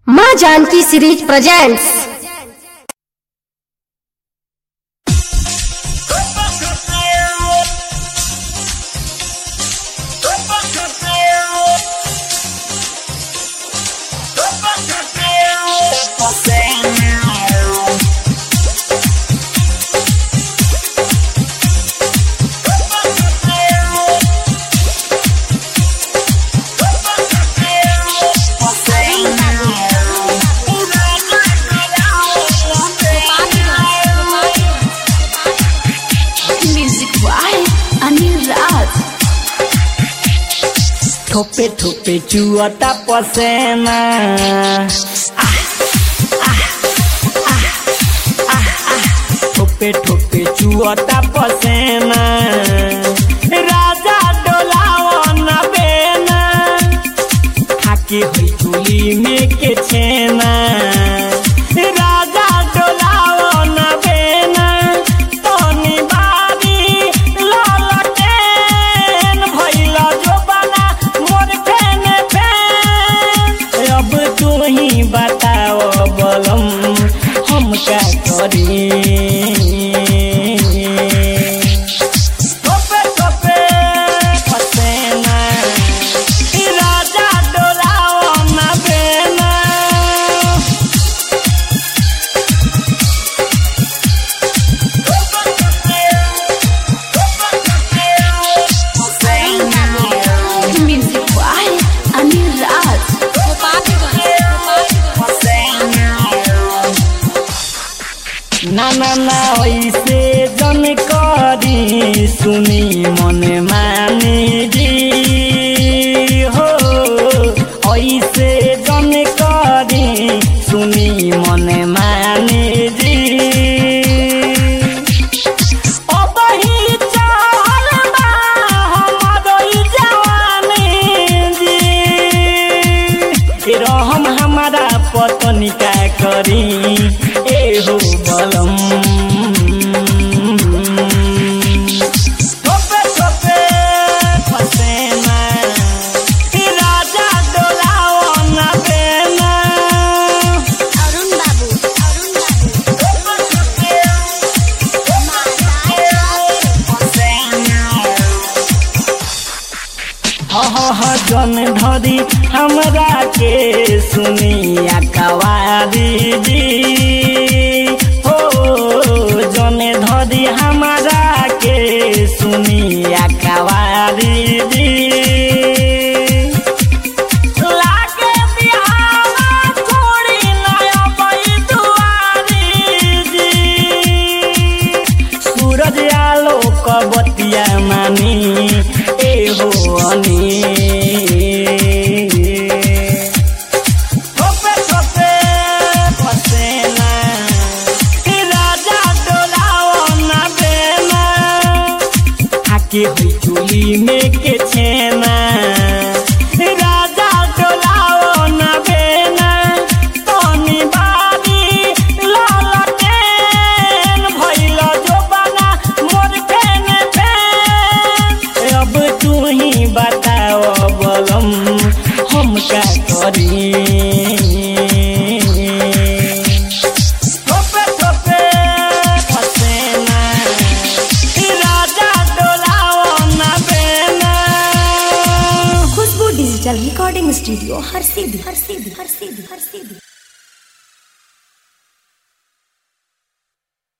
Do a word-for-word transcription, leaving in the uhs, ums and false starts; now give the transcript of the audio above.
माँ Janaki series presents. ठोपे ठोपे चुअता पसेना ठोपे ठोपे चुअता पसेना राजा डोलावन बेना खाके होई चुली में के छेना राजा डोलावन बेना तनी बारी ललटेन भइला जो बना मोर फेन फेन। अब तू ही बताओ बलम हम क्या करी। ना ना ना ऐसे जन करी सुनी मन मानी जी हो, ऐसे जन करी सुनी मन मानी जी। अब ही चल बा हमारो जवानी जी, रहम हमारा पत्नी का करी ए हो बलम। ठोपे ठोपे पसेना राजा डोलावन बेना। अरुण बाबू अरुण बाबू ह जन धरी हमरा के सुनिया कवारी जी हो, जन धरी हमरा के सुनिया कवारी जी। लागे बिहावा छोड़ी नया बई दुआरी जी, सूरज आलो कबतिया मानी ए हो अनी। ठोपे ठोपे पसेना राजा डोलावन बेना खाके होई चुली में के छेना राजा डोलावन बेना तनी बारी ललटेन भइला जो बना मोर फेन फेन। अब तू ही बताओ बलम हम क्या करी। ठोपे ठोपे पसेना राजा डोलावन बेना। खुशबू डिजिटल रिकॉर्डिंग स्टूडियो हर सीधी हर सीधी हर सीधी हर सीधी।